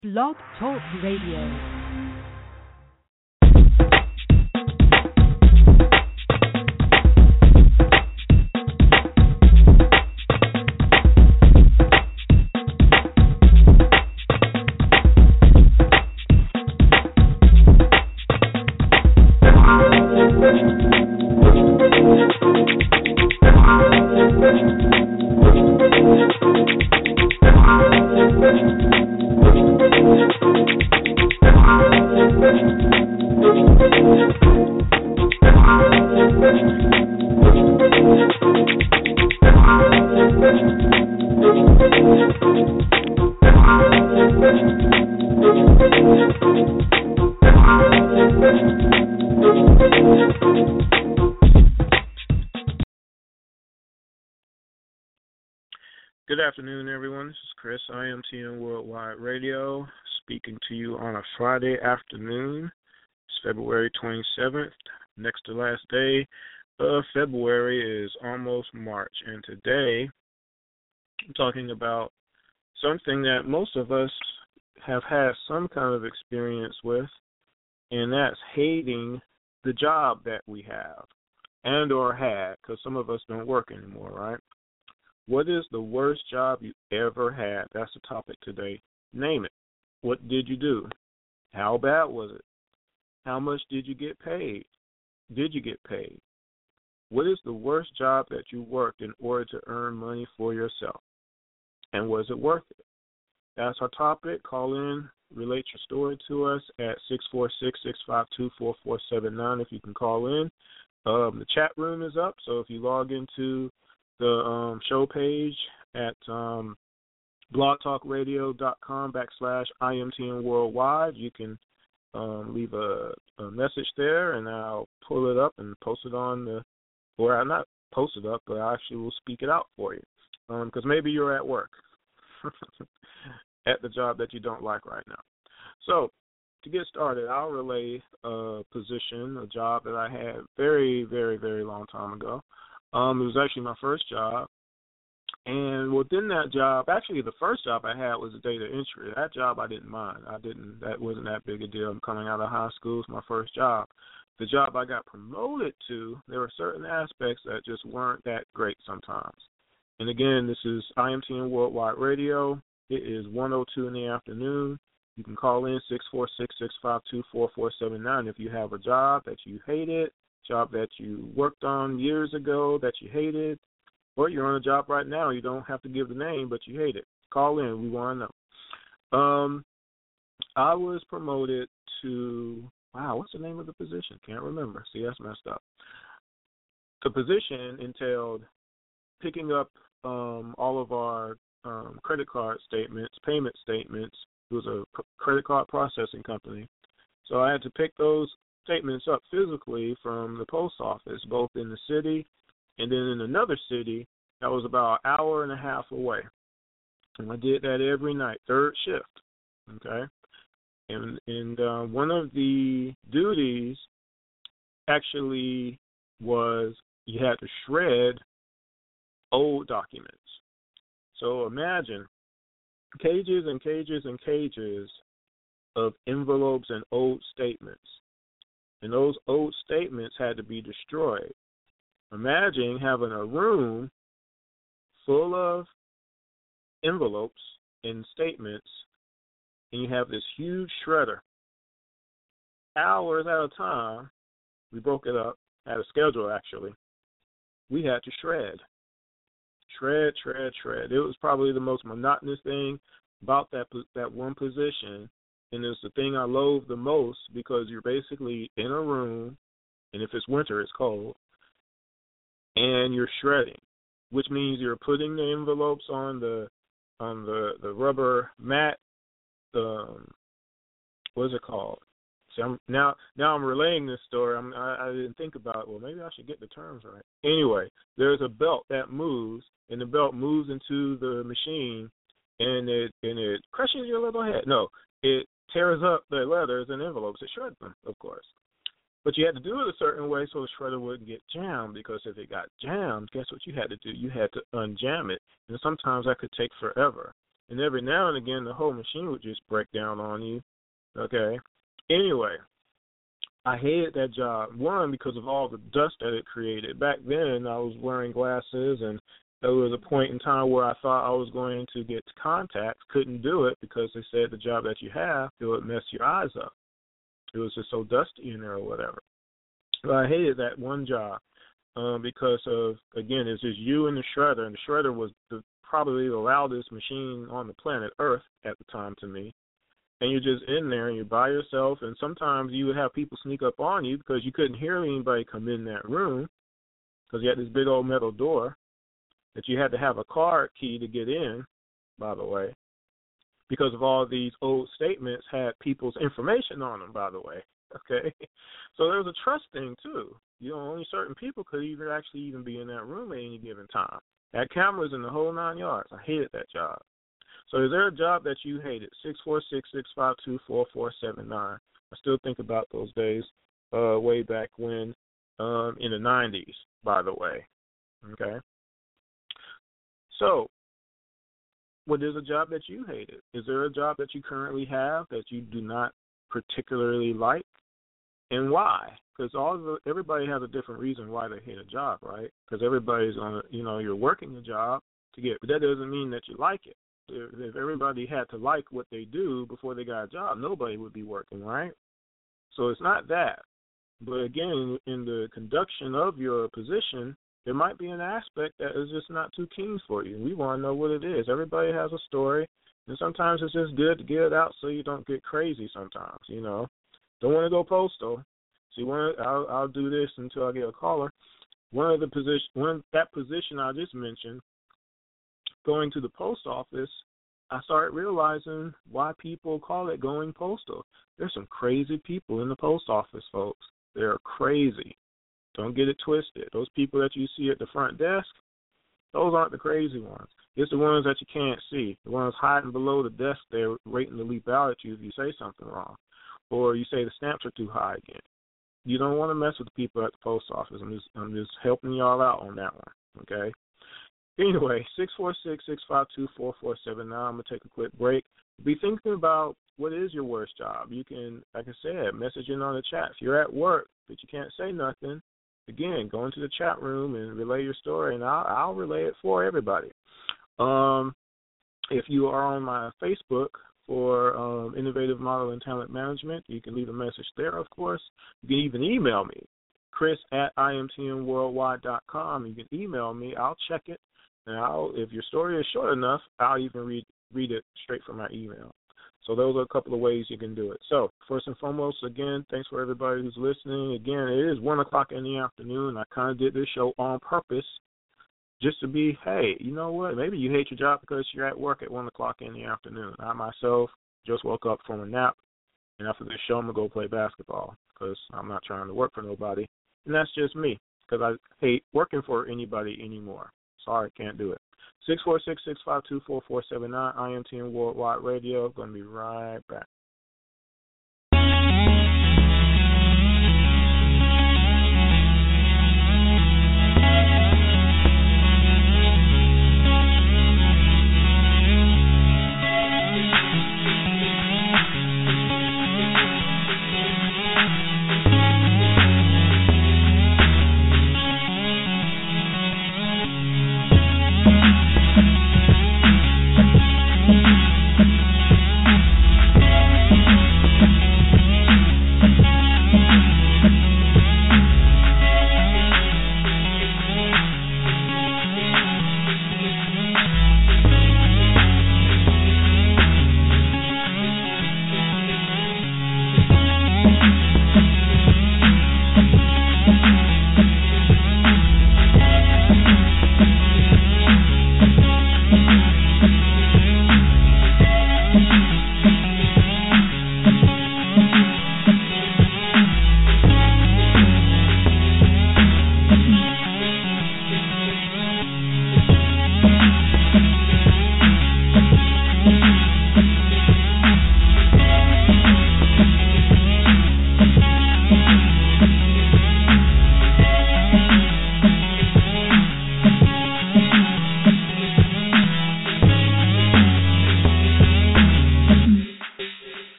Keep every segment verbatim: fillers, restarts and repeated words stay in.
Blog Talk Radio. Good afternoon, everyone. This is Chris, I M T N Worldwide Radio, speaking to you on a Friday afternoon. It's February twenty-seventh, next to last day of February is almost March. And today, I'm talking about something that most of us have had some kind of experience with, and that's hating the job that we have and or had, because some of us don't work anymore, right? What is the worst job you ever had? That's the topic today. Name it. What did you do? How bad was it? How much did you get paid? Did you get paid? What is the worst job that you worked in order to earn money for yourself? And was it worth it? That's our topic. Call in, relate your story to us at six four six, six five two, four four seven nine if you can call in. Um, the chat room is up, so if you log into the um, show page at um, blogtalkradio.com backslash IMTN Worldwide. You can um, leave a, a message there, and I'll pull it up and post it on the, or I'll not post it up, but I actually will speak it out for you. Because um, maybe you're at work, at the job that you don't like right now. So to get started, I'll relay a position, a job that I had very, very, very long time ago. Um, it was actually my first job, and within that job, actually the first job I had was a data entry. That job I didn't mind. I didn't. That wasn't that big a deal. I'm coming out of high school. It's my first job. The job I got promoted to, there were certain aspects that just weren't that great sometimes. And again, this is I M T N Worldwide Radio. It is one oh two in the afternoon. You can call in six four six, six five two, four four seven nine if you have a job that you hated, job that you worked on years ago that you hated, or you're on a job right now. You don't have to give the name, but you hate it. Call in. We want to know. Um, I was promoted to, wow, what's the name of the position? Can't remember. See, that's messed up. The position entailed picking up um, all of our um, credit card statements, payment statements. It was a p- credit card processing company. So I had to pick those statements up physically from the post office, both in the city and then in another city that was about an hour and a half away. And I did that every night, third shift, okay? And, and uh, one of the duties actually was you had to shred old documents. So imagine cages and cages and cages of envelopes and old statements. And those old statements had to be destroyed. Imagine having a room full of envelopes and statements, and you have this huge shredder. Hours at a time, we broke it up, had a schedule actually. We had to shred. Shred, shred, shred. It was probably the most monotonous thing about that that one position. And it's the thing I loathe the most because you're basically in a room, and if it's winter, it's cold, and you're shredding, which means you're putting the envelopes on the on the, the rubber mat. Um, what is it called? See, I'm, now now I'm relaying this story. I'm, I, I didn't think about, well, maybe I should get the terms right. Anyway, there's a belt that moves, and the belt moves into the machine, and it and it crushes your little head. No, it tears up the letters and envelopes. It shreds them, of course. But you had to do it a certain way so the shredder wouldn't get jammed, because if it got jammed, guess what you had to do? You had to unjam it. And sometimes that could take forever. and every now and again the whole machine would just break down on you. Okay. Anyway, I hated that job. One, because of all the dust that it created. Back then, I was wearing glasses, and there was a point in time where I thought I was going to get contacts. Couldn't do it because they said the job that you have, it would mess your eyes up. It was just so dusty in there or whatever. But I hated that one job um, because of, again, it's just you and the shredder, and the shredder was the, probably the loudest machine on the planet Earth at the time to me. And you're just in there, and you're by yourself, and sometimes you would have people sneak up on you because you couldn't hear anybody come in that room because you had this big old metal door that you had to have a card key to get in, by the way, because of all these old statements had people's information on them, by the way, okay? So there was a trust thing, too. You know, only certain people could even actually even be in that room at any given time. Had cameras in the whole nine yards. I hated that job. So is there a job that you hated? six four six, six five two, four four seven nine. I still think about those days uh, way back when, um, in the nineties, by the way. Okay? So what is a job that you hated? Is there a job that you currently have that you do not particularly like? And why? Because all the, everybody has a different reason why they hate a job, right? Because everybody's on, a, you know, you're working a job to get, but that doesn't mean that you like it. If everybody had to like what they do before they got a job, nobody would be working, right? So it's not that. But again, in the conduction of your position, there might be an aspect that is just not too keen for you. We want to know what it is. Everybody has a story, and sometimes it's just good to get it out so you don't get crazy sometimes, you know. Don't want to go postal. See, one, I'll, I'll do this until I get a caller. One of the position, one that position I just mentioned, going to the post office, I started realizing why people call it going postal. There's some crazy people in the post office, folks. They're crazy. Don't get it twisted. Those people that you see at the front desk, those aren't the crazy ones. It's the ones that you can't see, the ones hiding below the desk there waiting to leap out at you if you say something wrong, or you say the stamps are too high again. You don't want to mess with the people at the post office. I'm just, I'm just helping y'all out on that one, okay? Anyway, six four six, six five two, four four seven nine. I'm going to take a quick break. Be thinking about what is your worst job. You can, like I said, message in on the chat. If you're at work but you can't say nothing, again, go into the chat room and relay your story, and I'll, I'll relay it for everybody. Um, if you are on my Facebook for um, Innovative Model and Talent Management, you can leave a message there, of course. You can even email me, Chris at I M T N worldwide dot com. You can email me. I'll check it. And I'll, if your story is short enough, I'll even read read it straight from my email. So those are a couple of ways you can do it. So first and foremost, again, thanks for everybody who's listening. Again, it is one o'clock in the afternoon. I kind of did this show on purpose just to be, hey, you know what? Maybe you hate your job because you're at work at one o'clock in the afternoon. I myself just woke up from a nap, and after this show, I'm going to go play basketball because I'm not trying to work for nobody. And that's just me because I hate working for anybody anymore. Sorry, can't do it. six four six, six five two, four four seven nine, I M T N Worldwide Radio. Going to be right back.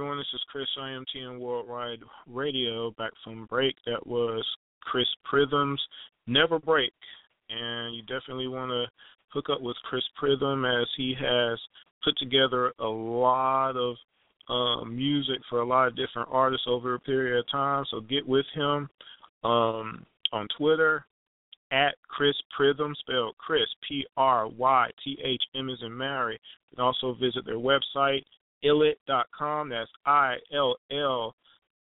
everyone. This is Chris, I M T N Worldwide Radio, back from break. That was Chris Pridham's Never Break. And you definitely want to hook up with Chris Pridham, as he has put together a lot of uh, music for a lot of different artists over a period of time. So get with him um, on Twitter, at Chris Pridham, spelled Chris, P R Y T H M as in Mary. You can also visit their website, illit dot com. That's I L L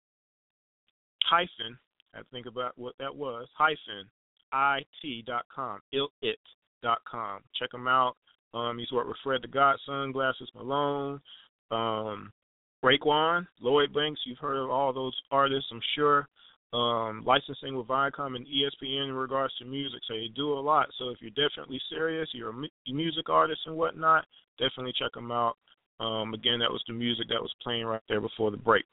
hyphen, I think about what that was, hyphen, I T dot com, illit dot com. Check him out. Um, he's worked with Fred the Godson, Glasses Malone, um, Raekwon, Lloyd Banks. You've heard of all those artists, I'm sure. Um, licensing with Viacom and E S P N in regards to music. So you do a lot. So if you're definitely serious, you're a mu- music artist and whatnot, definitely check them out. Um, again, that was the music that was playing right there before the break.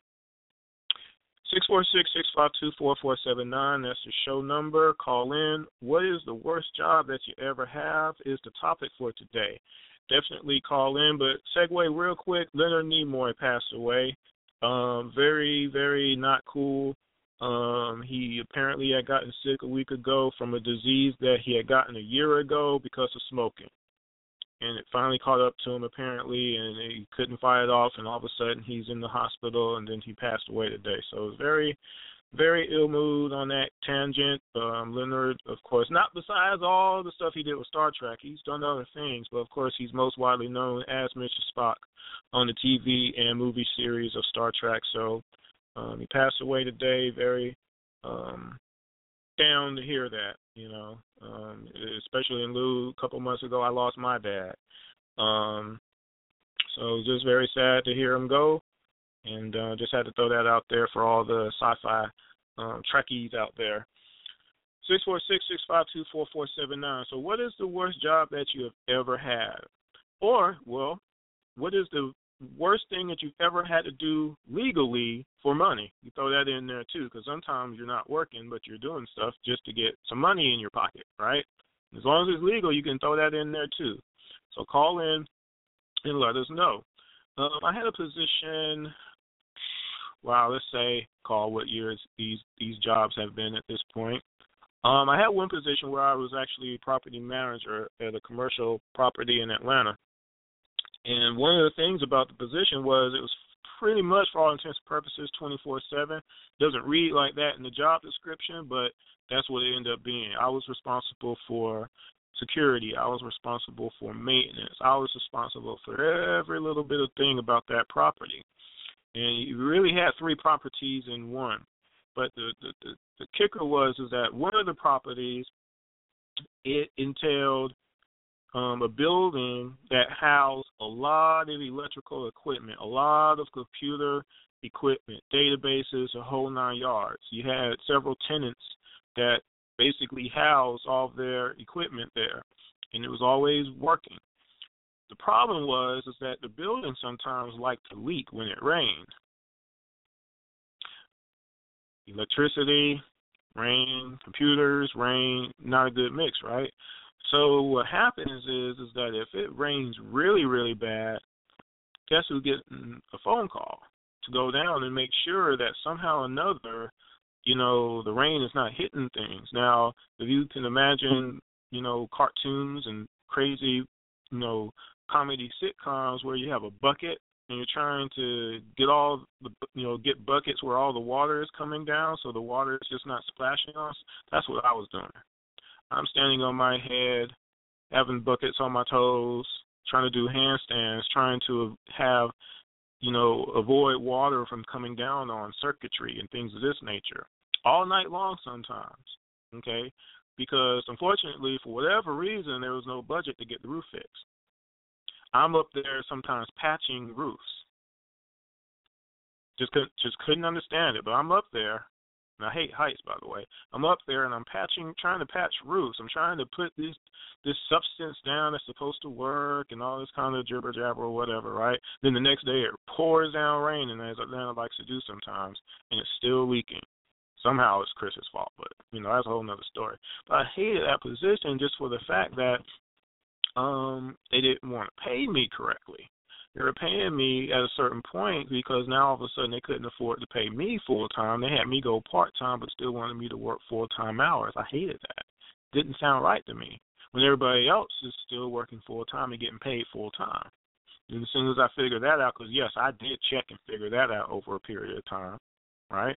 six four six, six five two, four four seven nine, that's the show number. Call in. What is the worst job that you ever have is the topic for today. Definitely call in, but segue real quick. Leonard Nimoy passed away. Um, very, very not cool. Um, he apparently had gotten sick a week ago from a disease that he had gotten a year ago because of smoking. And it finally caught up to him, apparently, and he couldn't fight it off, and all of a sudden he's in the hospital, and then he passed away today. So it was very, very ill mood on that tangent. Um, Leonard, of course, not besides all the stuff he did with Star Trek. He's done other things, but of course he's most widely known as Mister Spock on the T V and movie series of Star Trek. So um, he passed away today. Very um, down to hear that, you know, um, especially in lieu, a couple months ago, I lost my dad. Um, so just very sad to hear him go, and uh, just had to throw that out there for all the sci-fi um, Trekkies out there. six four six, six five two, four four seven nine. So what is the worst job that you have ever had? Or, well, what is the worst thing that you've ever had to do legally for money? You throw that in there too, because sometimes you're not working, but you're doing stuff just to get some money in your pocket, right? As long as it's legal, you can throw that in there too. So call in and let us know. Um, I had a position, wow, let's say, call what years these, these jobs have been at this point. Um, I had one position where I was actually a property manager at a commercial property in Atlanta. And one of the things about the position was it was pretty much, for all intents and purposes, twenty-four seven. Doesn't read like that in the job description, but that's what it ended up being. I was responsible for security. I was responsible for maintenance. I was responsible for every little bit of thing about that property. And you really had three properties in one. But the, the, the, the kicker was is that one of the properties, it entailed Um, a building that housed a lot of electrical equipment, a lot of computer equipment, databases, a whole nine yards. You had several tenants that basically housed all of their equipment there, and it was always working. The problem was is that the building sometimes liked to leak when it rained. Electricity, rain, computers, rain, not a good mix, right? So what happens is is that if it rains really, really bad, guess who's getting a phone call to go down and make sure that somehow or another, you know, the rain is not hitting things. Now, if you can imagine, you know, cartoons and crazy, you know, comedy sitcoms where you have a bucket and you're trying to get all the, you know, get buckets where all the water is coming down so the water is just not splashing us, that's what I was doing. I'm standing on my head, having buckets on my toes, trying to do handstands, trying to have, you know, avoid water from coming down on circuitry and things of this nature, all night long sometimes, okay? Because unfortunately, for whatever reason, there was no budget to get the roof fixed. I'm up there sometimes patching roofs. Just couldn't, just couldn't understand it, but I'm up there. And I hate heights, by the way. I'm up there and I'm patching, trying to patch roofs. I'm trying to put this this substance down that's supposed to work and all this kind of jibber jabber or whatever, right? Then the next day it pours down rain, and as Atlanta likes to do sometimes, and it's still leaking. Somehow it's Chris's fault, but you know that's a whole nother story. But I hated that position just for the fact that um, they didn't want to pay me correctly. They were paying me at a certain point because now all of a sudden they couldn't afford to pay me full time. They had me go part time, but still wanted me to work full time hours. I hated that. Didn't sound right to me. When everybody else is still working full time and getting paid full time. And as soon as I figured that out, because yes, I did check and figure that out over a period of time, right?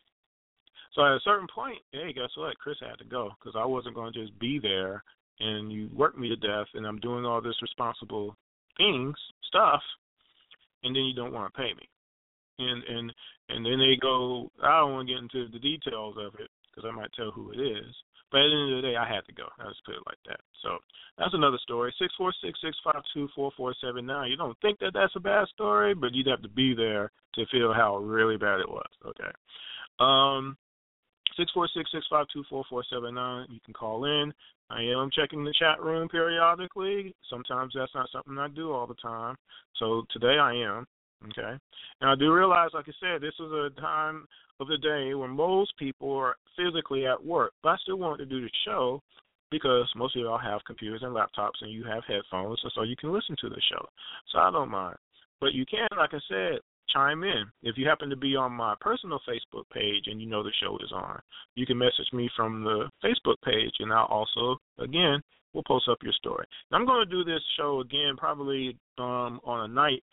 So at a certain point, hey, guess what? Chris had to go because I wasn't going to just be there and you work me to death and I'm doing all this responsible things, stuff, and then you don't want to pay me. And and and then they go, I don't want to get into the details of it because I might tell who it is. But at the end of the day, I had to go. I just put it like that. So that's another story. six four six, six five two, four four seven nine. You don't think that that's a bad story, but you'd have to be there to feel how really bad it was. Okay. Um, six four six, six five two, four four seven nine. You can call in. I am checking the chat room periodically. Sometimes that's not something I do all the time. So today I am. Okay. And I do realize, like I said, this is a time of the day when most people are physically at work. But I still want to do the show because most of y'all have computers and laptops and you have headphones, and so you can listen to the show. So I don't mind. But you can, like I said, chime in. If you happen to be on my personal Facebook page and you know the show is on, you can message me from the Facebook page, and I'll also, again, we'll post up your story. Now, I'm going to do this show again probably um, on a night,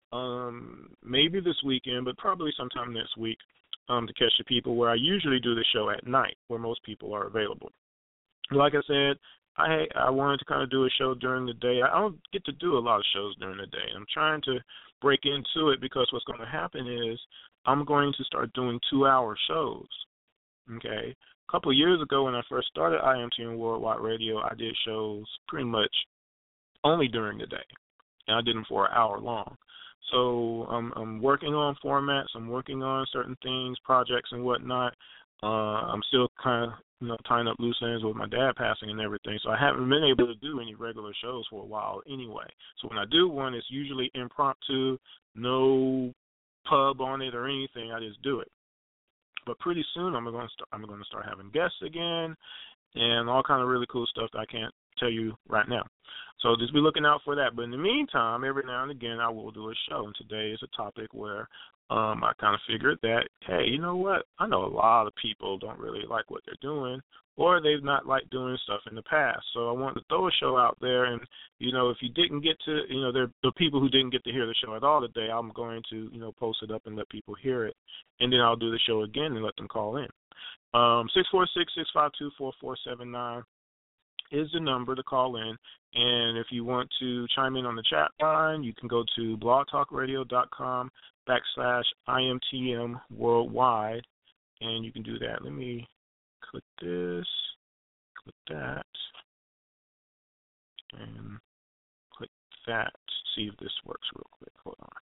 um, maybe this weekend, but probably sometime next week um, to catch the people where I usually do the show at night, where most people are available. Like I said, I I wanted to kind of do a show during the day. I don't get to do a lot of shows during the day. I'm trying to break into it because what's going to happen is I'm going to start doing two-hour shows, okay? A couple of years ago when I first started I M T N Worldwide Radio, I did shows pretty much only during the day, and I did them for an hour long. So I'm, I'm working on formats. I'm working on certain things, projects and whatnot. Uh, I'm still kind of, you know, tying up loose ends with my dad passing and everything. So I haven't been able to do any regular shows for a while anyway. So when I do one, it's usually impromptu, no pub on it or anything. I just do it. But pretty soon I'm going to start. I'm going to start having guests again, and all kind of really cool stuff that I can't tell you right now. So just be looking out for that. But in the meantime, every now and again, I will do a show. And today is a topic where um, I kind of figured that, hey, you know what? I know a lot of people don't really like what they're doing, or they've not liked doing stuff in the past. So I wanted to throw a show out there. And, you know, if you didn't get to, you know, there the people who didn't get to hear the show at all today, I'm going to, you know, post it up and let people hear it. And then I'll do the show again and let them call in. Um, six four six, six five two, four four seven nine. Is the number to call in. And if you want to chime in on the chat line, you can go to blogtalkradio.com backslash IMTM worldwide, and you can do that. Let me click this, click that, and click that. See if this works real quick. Hold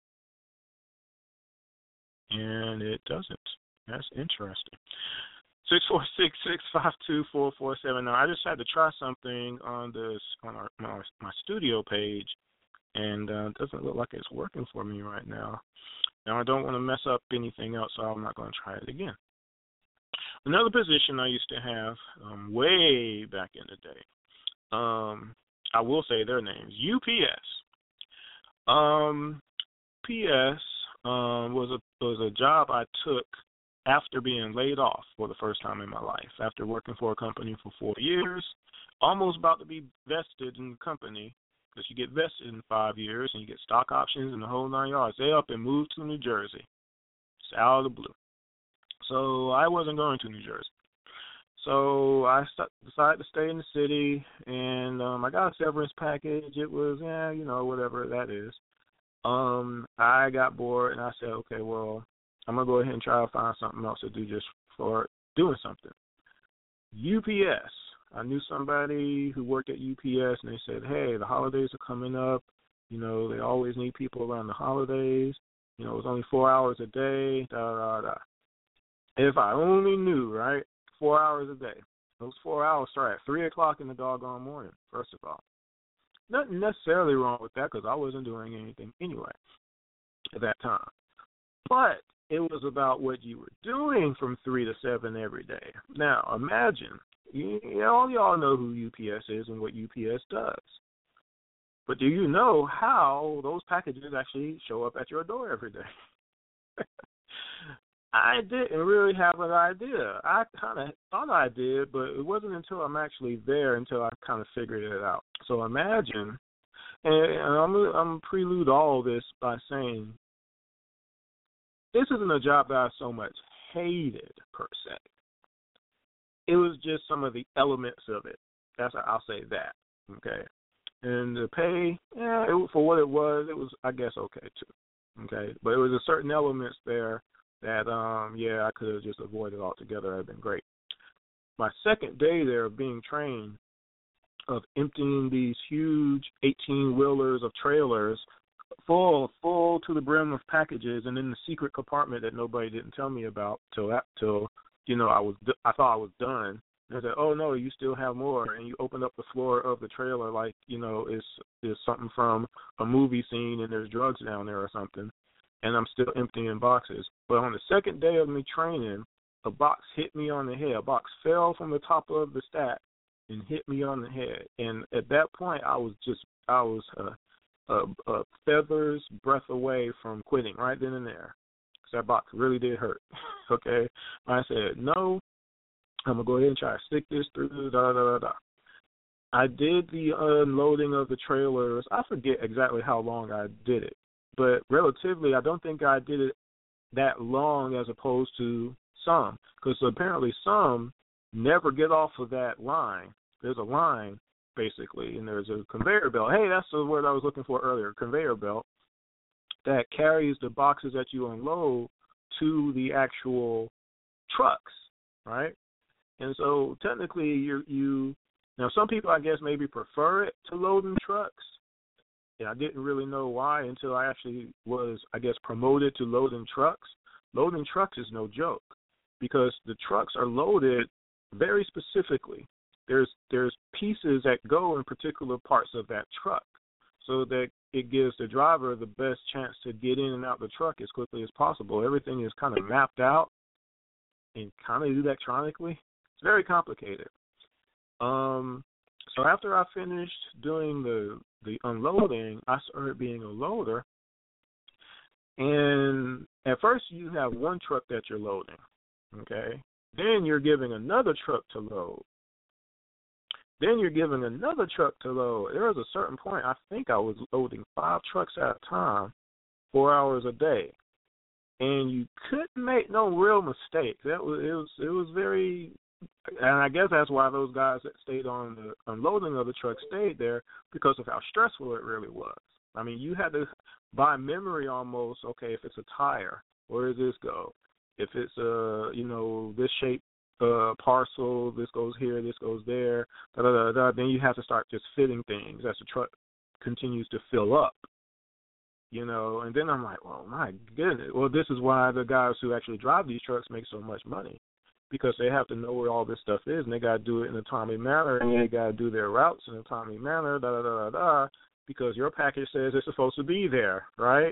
on. And it doesn't. That's interesting. Six four six, six five two, four four seven nine. I just had to try something on this on our my, my studio page, and uh, it doesn't look like it's working for me right now. Now I don't want to mess up anything else, so I'm not going to try it again. Another position I used to have um, way back in the day. Um, I will say their names. U P S. Um, P S um, was a was a job I took after being laid off for the first time in my life, after working for a company for four years, almost about to be vested in the company, because you get vested in five years and you get stock options and the whole nine yards. They up and moved to New Jersey. It's out of the blue. So I wasn't going to New Jersey. So I st- decided to stay in the city, and um, I got a severance package. It was, yeah, you know, whatever that is. Um, I got bored, and I said, okay, well, I'm going to go ahead and try to find something else to do just for doing something. U P S. I knew somebody who worked at U P S, and they said, hey, the holidays are coming up. You know, they always need people around the holidays. You know, it's only four hours a day, da, da, da. If I only knew, right, four hours a day. Those four hours start at three o'clock in the doggone morning, first of all. Nothing necessarily wrong with that because I wasn't doing anything anyway at that time. But it was about what you were doing from three to seven every day. Now, imagine, you, you know, all y'all know who U P S is and what U P S does. But do you know how those packages actually show up at your door every day? I didn't really have an idea. I kind of thought I did, but it wasn't until I'm actually there until I kind of figured it out. So imagine, and, and I'm, I'm prelude all this by saying, this isn't a job that I so much hated per se. It was just some of the elements of it. That's I'll say that. Okay, and the pay, yeah, it, for what it was, it was I guess okay too. Okay, but it was a certain elements there that um yeah I could have just avoided altogether. That'd been great. My second day there of being trained, of emptying these huge eighteen wheelers of trailers full full to the brim of packages, and in the secret compartment that nobody didn't tell me about till that till you know I was I thought I was done. And I said, oh no, you still have more, and you open up the floor of the trailer like you know it's it's something from a movie scene and there's drugs down there or something. And I'm still emptying boxes. But on the second day of me training, a box hit me on the head. A box fell from the top of the stack and hit me on the head. And at that point, I was just, I was a, a, a feather's breath away from quitting right then and there. Because that box really did hurt. Okay? I said, no, I'm going to go ahead and try to stick this through, da, da, da, da. I did the unloading of the trailers. I forget exactly how long I did it. But relatively, I don't think I did it that long as opposed to some, because apparently some never get off of that line. There's a line, basically, and there's a conveyor belt. Hey, that's the word I was looking for earlier, conveyor belt, that carries the boxes that you unload to the actual trucks, right? And so technically, you you now some people, I guess, maybe prefer it to loading trucks. And I didn't really know why until I actually was, I guess, promoted to loading trucks. Loading trucks is no joke because the trucks are loaded very specifically. There's there's pieces that go in particular parts of that truck so that it gives the driver the best chance to get in and out the truck as quickly as possible. Everything is kind of mapped out and kind of electronically. It's very complicated. Um, so after I finished doing the the unloading, I started being a loader. And at first you have one truck that you're loading, okay? Then you're giving another truck to load. Then you're giving another truck to load. There was a certain point, I think I was loading five trucks at a time, four hours a day. And you couldn't make no real mistakes. That was it was it was very And I guess that's why those guys that stayed on the unloading of the truck stayed there, because of how stressful it really was. I mean, you had to, by memory almost, okay, if it's a tire, where does this go? If it's, uh, you know, this shape uh, parcel, this goes here, this goes there, da, da, da, da, then you have to start just fitting things as the truck continues to fill up. You know, and then I'm like, well, my goodness. Well, this is why the guys who actually drive these trucks make so much money. Because they have to know where all this stuff is, and they got to do it in a timely manner, and they got to do their routes in a timely manner, da, da, da, da, da, because your package says it's supposed to be there, right?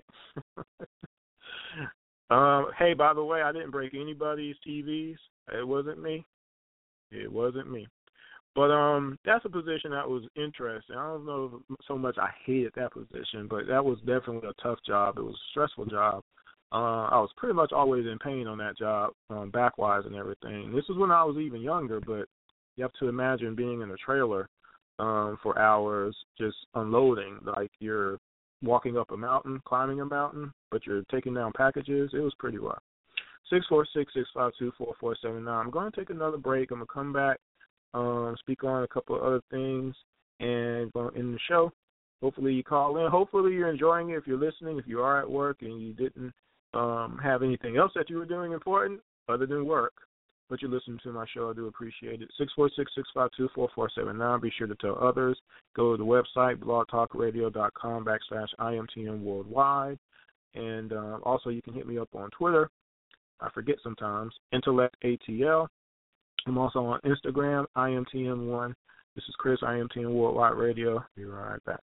um, hey, by the way, I didn't break anybody's T Vs. It wasn't me. It wasn't me. But um, that's a position that was interesting. I don't know if so much I hated that position, but that was definitely a tough job. It was a stressful job. Uh, I was pretty much always in pain on that job, um, backwise and everything. This is when I was even younger, but you have to imagine being in a trailer um, for hours just unloading, like you're walking up a mountain, climbing a mountain, but you're taking down packages. It was pretty rough. six four six, six five two, four four seven nine. I'm going to take another break. I'm going to come back, um, speak on a couple of other things, and go end the show. Hopefully you call in. Hopefully you're enjoying it if you're listening. If you are at work and you didn't Um, have anything else that you were doing important other than work, but you listen to my show, I do appreciate it. six four six, six five two, four four seven nine. Be sure to tell others. Go to the website, blogtalkradio.com backslash IMTM worldwide. And uh, also you can hit me up on Twitter. I forget sometimes, Intellect A T L. I'm also on Instagram, I M T M one. This is Chris, I M T M Worldwide Radio. Be right back.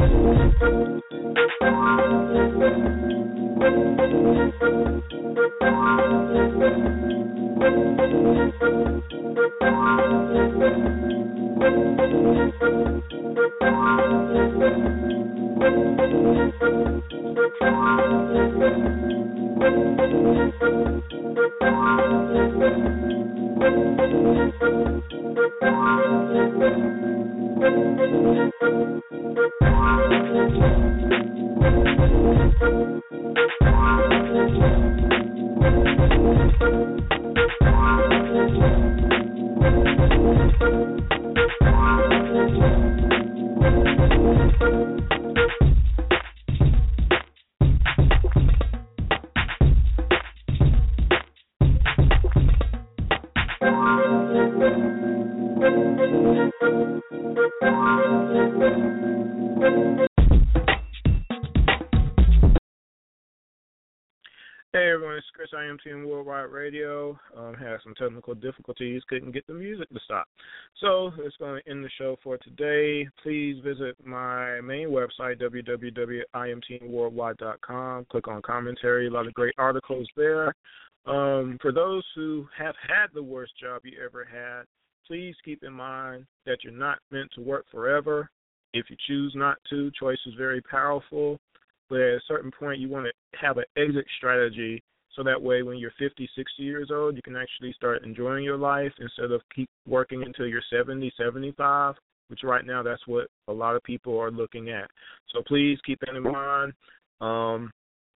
Hey everyone, it's Chris, I M T N Worldwide Radio. Um, had some technical difficulties, couldn't get the music to stop. So it's going to end the show for today. Please visit my main website, w w w dot i m t n worldwide dot com. Click on commentary, a lot of great articles there. Um, for those who have had the worst job you ever had, please keep in mind that you're not meant to work forever. If you choose not to, choice is very powerful. But at a certain point, you want to have an exit strategy so that way when you're fifty, sixty years old, you can actually start enjoying your life instead of keep working until you're seventy, seventy-five, which right now that's what a lot of people are looking at. So please keep that in mind. Um,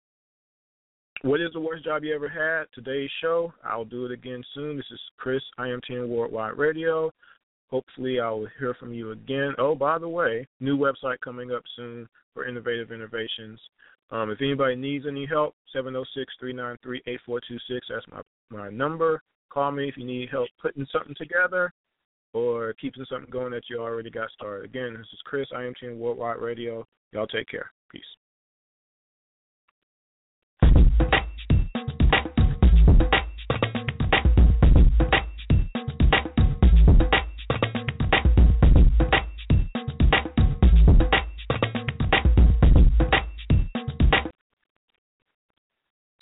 what is the worst job you ever had? Today's show, I'll do it again soon. This is Chris, I M T N Worldwide Radio. Hopefully I'll hear from you again. Oh, by the way, new website coming up soon for Innovative Innovations. Um, if anybody needs any help, seven oh six, three nine three, eight four two six, that's my, my number. Call me if you need help putting something together or keeping something going that you already got started. Again, this is Chris, I M T N Worldwide Radio. Y'all take care. Peace.